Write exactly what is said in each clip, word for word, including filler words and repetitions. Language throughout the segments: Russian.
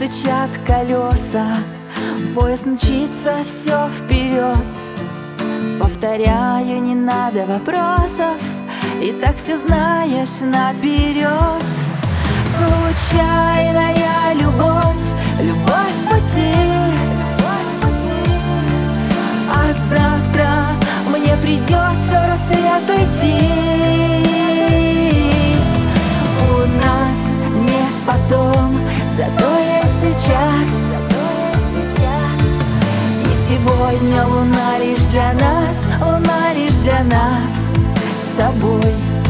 стучат колеса, поезд мчится все вперед. Повторяю, не надо вопросов, и так все знаешь наперед. Случайная любовь, любовь в пути, а завтра мне придется в рассвет уйти. У нас нет потом, зато есть сейчас. И сегодня луна лишь для нас, луна лишь для нас с тобой.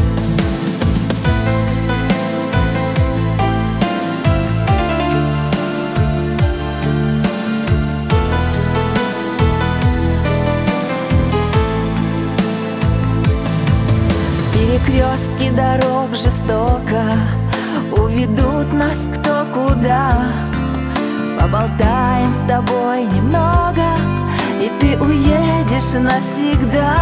Перекрестки дорог жестоко уведут нас кто куда. Поболтаем с тобой немного, и ты уедешь навсегда.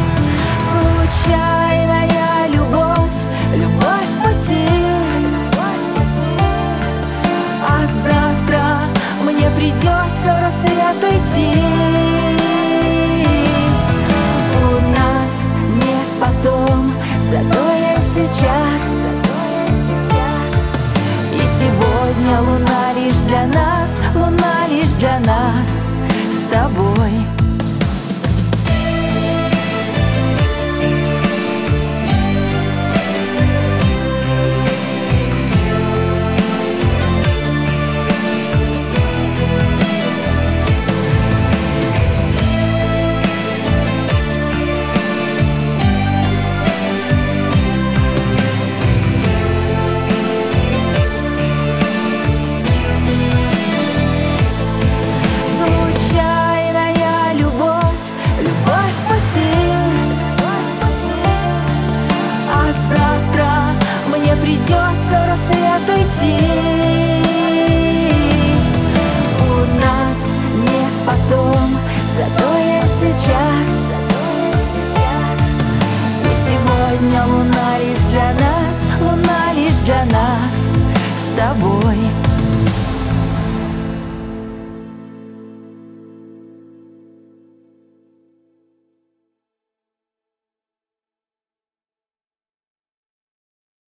Случайная любовь, любовь в пути, а завтра мне придется в рассвет уйти. У нас нет потом, зато есть сейчас. И сегодня луна лишь для нас, луна лишь для нас с тобой. Придется в рассвет уйти. У нас нет потом, зато есть сейчас. И сегодня луна лишь для нас, луна лишь для нас с тобой.